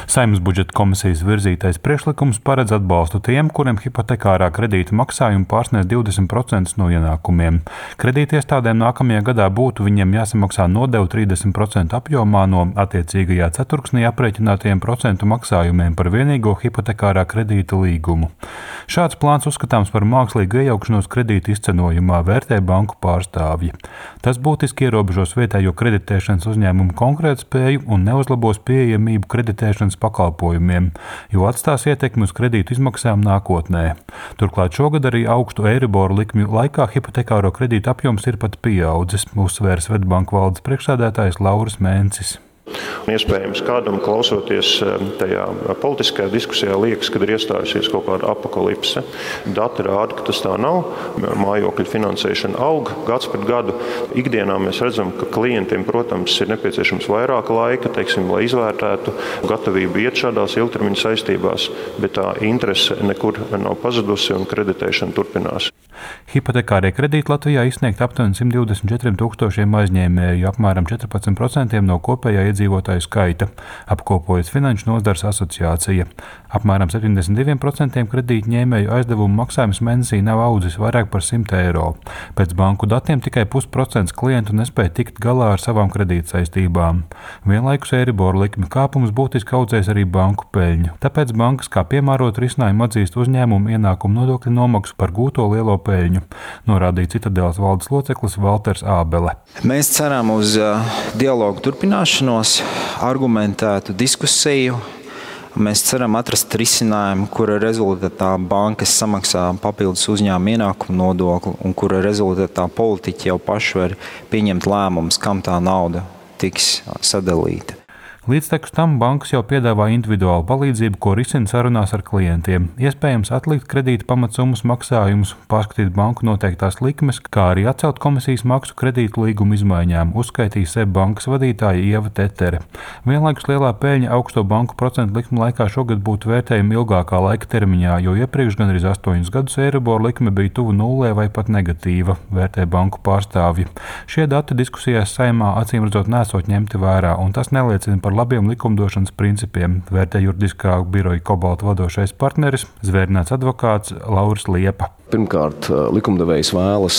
Saeimas budžeta komisijas virzītais priekšlikums paredz atbalstu tiem, kuriem hipotekārā kredīta maksājumi pārsniedz 20% no ienākumiem. Kredītiestādēm nākamajā gadā būtu viņiem jāsamaksā nodevu 30% apjomā no attiecīgajā ceturksnī aprēķinātajiem procentu maksājumiem par vienīgo hipotekārā kredīta līgumu. Šāds plāns uzskatāms par mākslīgu iejaukšanos kredīta izcenojumā, vērtē banku pārstāvji. Tas būtiski ierobežos vietējo kreditēšanas uzņēmumu konkurētspēju un neuzlabos pieejamību kreditēšanas pakalpojumiem, jo atstās ietekmi uz kredītu izmaksām nākotnē. Turklāt šogad arī augstu eiriboru likmju laikā hipotekāro kredītu apjoms ir pat pieaudzis, uzsvēra Svedbanku valdes priekšsēdētājs Lauris Mēncis. Iespējams, kādam klausoties tajā politiskajā diskusijā liekas, ka ir iestājusies kaut kāda apokalipse. Dati rāda, ka tas tā nav. Mājokļu finansēšana aug gads pēc gadu. Ikdienā mēs redzam, ka klientiem, protams, ir nepieciešams vairāk laika, lai izvērtētu gatavību iet šādās ilgtermiņa saistībās, bet tā interese nekur nav pazudusi un kreditēšana turpinās. Hipotekārie kredīti Latvijā izsniegt aptuveni 124 tūkstošiem aizņēmēju, apmēram 14% no kopējā iedzīvotāju skaita, apkopojas Finanšu nozares asociācija. Apmēram 72% kredītņēmēju aizdevumu maksājums mēnesī nav audzis vairāk par 100 eiro. Pēc banku datiem tikai 0,5% klientu nespēja tikt galā ar savām kredītsaistībām. Vienlaikus eiriboru likmi kāpums būtiski audzēs arī banku peļņu. Tāpēc bankas kā piemērot risinājumu atzīst uzņēmumu ienākumu nodokļa nomaksu par gūto lielo peļņu, norādīja Citadeles valdes loceklis Valters Ābele. Mēs ceram uz dialogu turpināšanos, argumentētu diskusiju. Mēs ceram atrast risinājumu, kura rezultātā bankas samaksā papildus uzņēmuma ienākumu nodokli un kura rezultātā politiķi jau paši var pieņemt lēmumus, kam tā nauda tiks sadalīta. Līdztekus tam bankas jau piedāvā individuālu palīdzību, ko risina sarunās ar klientiem. Iespējams atlikt kredīta pamatsummas maksājumus, pārskatīt banku noteiktās likmes, kā arī atcelt komisijas maksu kredītu līguma izmaiņām, uzskaitīja SEB bankas vadītāja Ieva Tetere. Vienlaikus lielā peļņa augsto banku procentu likmu laikā šogad būtu vērtējama ilgākā laika termiņā, jo iepriekš gandrīz 8 gadus eiriboru likme bija tuvu nullē vai pat negatīva, vērtē banku pārstāvji. Šie dati diskusijās Saeimā acīmredzot nesot ņemti vērā, un tas neliecina par labiem likumdošanas principiem, vērtē juridiskā biroja Kobalta vadošais partneris, zvērināts advokāts Lauris Liepa. Pirmkārt, likumdevējs vēlas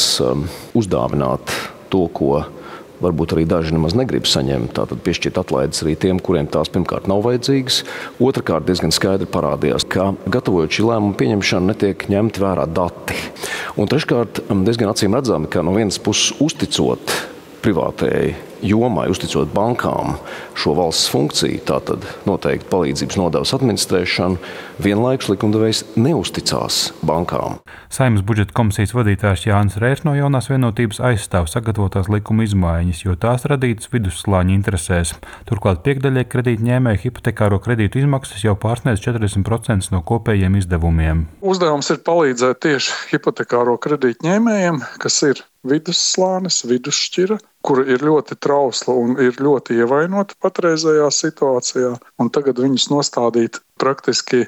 uzdāvināt to, ko varbūt arī daži nemaz negrib saņemt, tātad piešķirt atlaides arī tiem, kuriem tās pirmkārt nav vajadzīgas. Otrakārt, diezgan skaidri parādījās, ka gatavojot šī lēmuma pieņemšanu netiek ņemti vērā dati. Un treškārt, diezgan acīm redzami, ka no vienas puses uzticot privātajai jomai, uzticot bankām šo valsts funkciju, tātad noteikti palīdzības nodevas administrēšanu, vienlaikus likumdevējs neusticās bankām. Saeimas budžeta komisijas vadītājs Jānis Rērs no Jaunās vienotības aizstāv sagatavotās likuma izmaiņas, jo tās radītas vidusslāņa interesēs. Turklāt piekdaļai kredītņēmēju hipotekāro kredītu izmaksas jau pārsniedz 40% no kopējiem izdevumiem. Uzdevums ir palīdzēt tieši hipotekāro kredītņēmējiem, kas ir vidusslānis, vidusšķira, kura ir ļoti trausla un ir ļoti ievainota patreizējā situācijā. Un tagad viņus nostādīt praktiski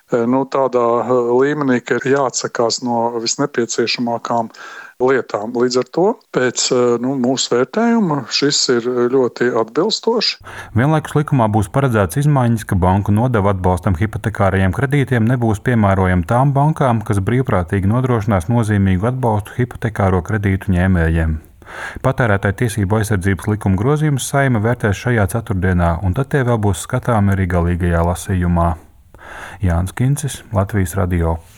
tādā līmenī, ka ir jāatsakās no visnepieciešamākām lietām. Līdz ar to pēc mūsu vērtējuma šis ir ļoti atbilstoši. Vienlaikus likumā būs paredzēts izmaiņas, ka banku nodeva atbalstam hipotekārajiem kredītiem nebūs piemērojama tām bankām, kas brīvprātīgi nodrošinās nozīmīgu atbalstu hipotekāro kredītu ņēmējiem. Patērētāju tiesību aizsardzības likuma grozījumus Saeima vērtēs šajā ceturtdienā, un tad tie vēl būs skatāmi arī galīgajā lasījumā. Jānis Kincis, Latvijas radio.